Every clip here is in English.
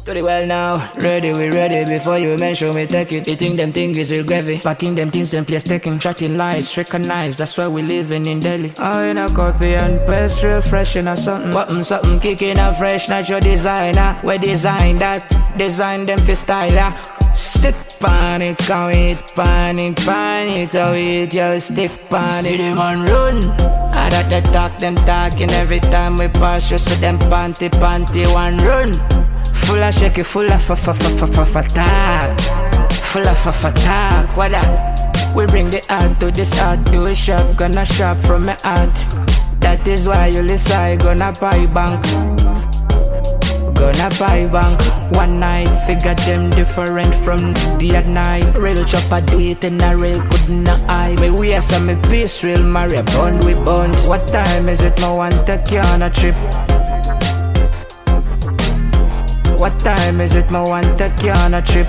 To the well now, ready, we ready. Before you mention me, take it. Eating them things is real gravy. Packing them things in place, taking chatting lights, recognize. That's why we living in Delhi. Oh, in a copy and paste, real fresh in a something. Something kicking a fresh, natural designer. We design that, design them for style. Yeah. Stick on it, can we hit pan it, how we hit, yo, stick on it. See them on run. I that they talking every time we pass. You see them panty, one run. Full of shaky, full of talk. Full of talk, what that? We bring the art to this art, do a shop, gonna shop from my art. That is why you listen, gonna buy bank. Gonna buy bank. One night, figure them different from the other night. Real chopper do it in a real good not eye. Me wear some me peace, real marry bond we bond. What time is it? No one take you on a trip. What time is it? No one take you on a trip.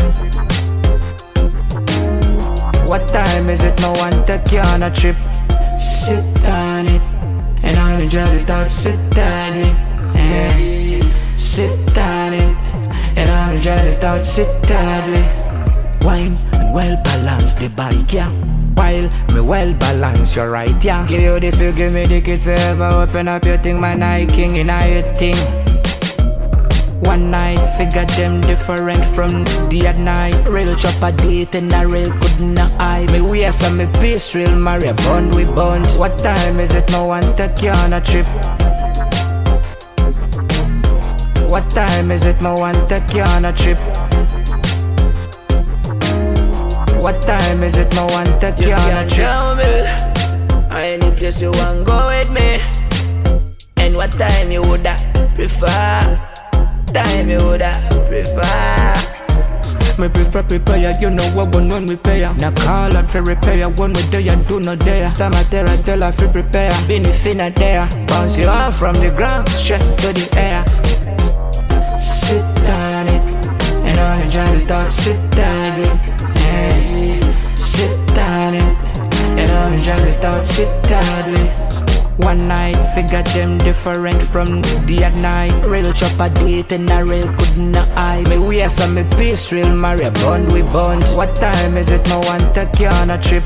What time is it? No one take you on a trip. Sit on it, and I'm enjoying the thought. Sit on it, hey. Sit on it, and I'm enjoying the thought. Sit on it. Wine and well balance the bike, yeah. While me well balance, you're right, yeah. Give you the feel, give me the kiss forever. Open up your thing, man, I king in your thing. One night, figure them different from the other night. Real chopper date and a real good na eye. Me wear some me peace, real marry bond we bond. What time is it? No one take you on a trip. What time is it? No one take you on a trip. What time is it? No one take you on a trip. Tell me any place you want go with me. And what time you woulda prefer? Time you woulda prefer. Me prefer prepare, you know what one when we pay. Now call out for repair, when we do you do not dare. Stamatera tell her for prepare, been if in a there. Bounce you off from the ground, straight to the air. Sit on it, and I'm enjoying the thought. Sit on it, hey. Sit on it, and I'm enjoying the thought. Sit on it. One night, figure them different from the other night. Real chopper date and a real good na eye. Me wear some me peace, real marry bond we bond. What time is it? No one take you on a trip.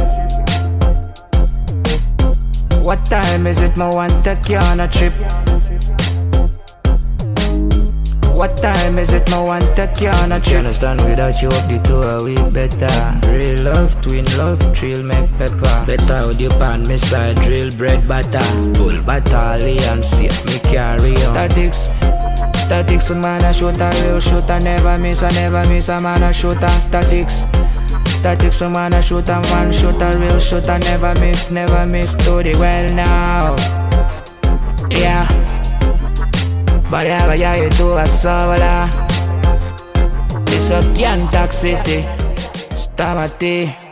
What time is it? No one take you on a trip. What time is it? No one take you on a trip. Understand without you up the tour we better. Real love, twin love, trill make pepper. Better with your pan, me side drill bread butter. Full battalion, safe me carry on. Statics, a man a shooter, real shooter. Never miss a man a shooter. Statics, a man a shooter, man shooter, real shooter. Never miss, to the well now. Yeah. But ever you do a sola. It's a Cantac City. Stamati.